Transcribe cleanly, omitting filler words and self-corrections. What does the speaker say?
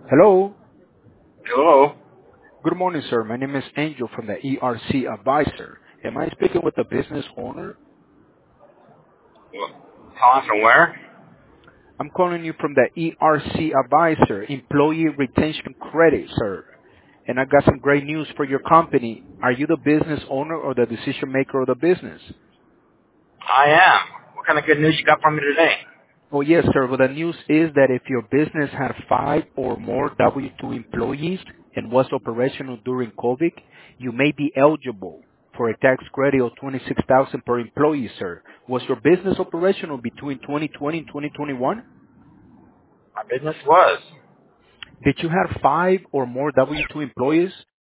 Hello. Hello. Good morning, sir. My name is Angel from the ERC Advisor. Am I speaking with the business owner? Calling from where? I'm calling you from the ERC Advisor, Employee Retention Credit, sir. And I got some great news for your company. Are you the business owner or the decision maker of the business? I am. What kind of good news you got for me today? Oh, yes, sir. Well, the news is that if your business had 5 or more W-2 employees and was operational during COVID, you may be eligible for a tax credit of $26,000 per employee, sir. Was your business operational between 2020 and 2021? My business was. Did you have 5 or more W-2 employees?